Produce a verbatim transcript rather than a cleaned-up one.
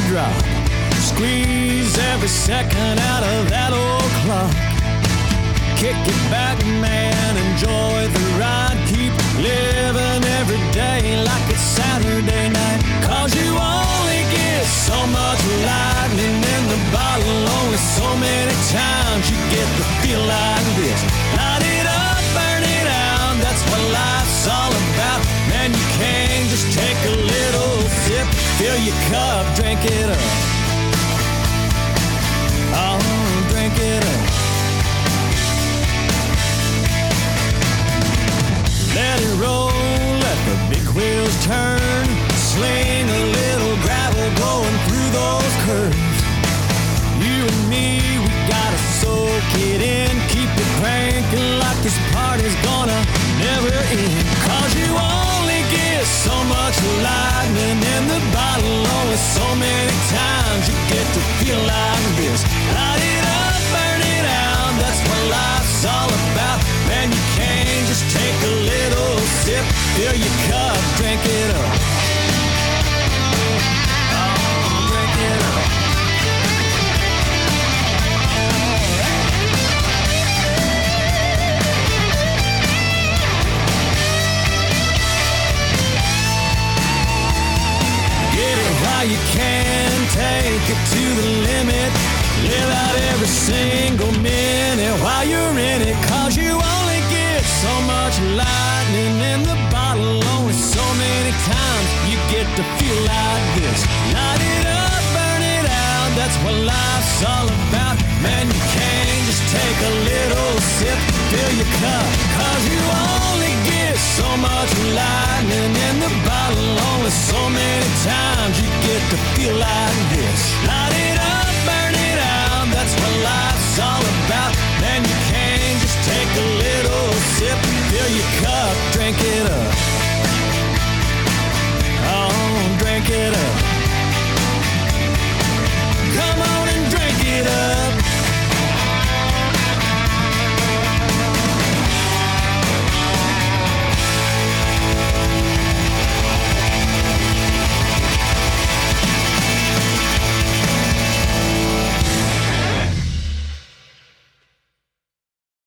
drop. Squeeze every second out of that old clock. Kick it back, man, enjoy the ride. Keep living every day like it's Saturday night. Cause you only get so much lightning in the bottle. Only so many times you get to feel like this. Light it up, burn it out, that's what life's all about. Man, you can't just take a little sip. Fill your cup, drink it up. Oh, drink it up. Let it roll, let the big wheels turn. Sling a little gravel going through those curves. You and me, we gotta soak it in. Keep it cranking like this party's gonna never end. Cause you only get so much lightning in the bottle. Only so many times you get to feel like this. Light it up, burn it out, that's what life's all about. Man, you can't just take a little sip. Fill your cup, drink it up. Oh, drink it up. Get it while you can, take it to the limit. Live out every single minute while you're in it. Cause you only get so much lightning in the bottle. Only so many times you get to feel like this. Light it up, burn it out, that's what life's all about. Man, you can't just take a little sip. Fill your cup, cause you only get so much lightning in the bottle. Only so many times you get to feel like this.